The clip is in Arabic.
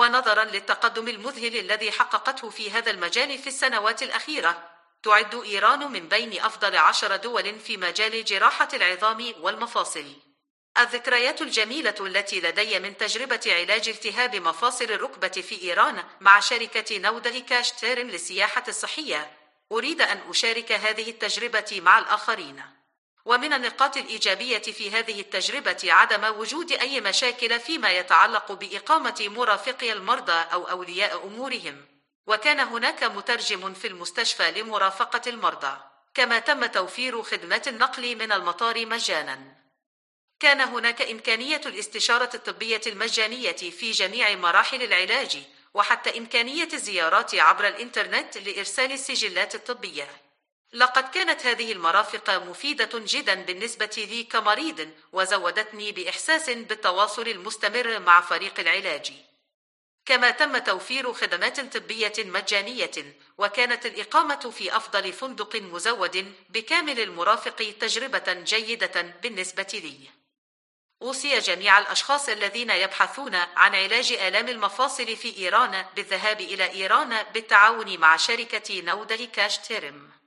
ونظرا للتقدم المذهل الذي حققته في هذا المجال في السنوات الأخيرة، تعد إيران من بين أفضل 10 دول في مجال جراحة العظام والمفاصل. الذكريات الجميلة التي لدي من تجربة علاج التهاب مفاصل الركبة في إيران مع شركة نودة كاش تيرم للسياحة الصحية، أريد أن أشارك هذه التجربة مع الآخرين. ومن النقاط الإيجابية في هذه التجربة عدم وجود أي مشاكل فيما يتعلق بإقامة مرافقي المرضى أو أولياء أمورهم، وكان هناك مترجم في المستشفى لمرافقة المرضى، كما تم توفير خدمات النقل من المطار مجاناً. كان هناك إمكانية الاستشارة الطبية المجانية في جميع مراحل العلاج، وحتى إمكانية الزيارات عبر الإنترنت لإرسال السجلات الطبية. لقد كانت هذه المرافق مفيدة جدا بالنسبة لي كمريض، وزودتني بإحساس بالتواصل المستمر مع فريق العلاج. كما تم توفير خدمات طبية مجانية، وكانت الإقامة في أفضل فندق مزود بكامل المرافق تجربة جيدة بالنسبة لي. أوصي جميع الأشخاص الذين يبحثون عن علاج آلام المفاصل في إيران بالذهاب إلى إيران بالتعاون مع شركة نودة كاش تيرم.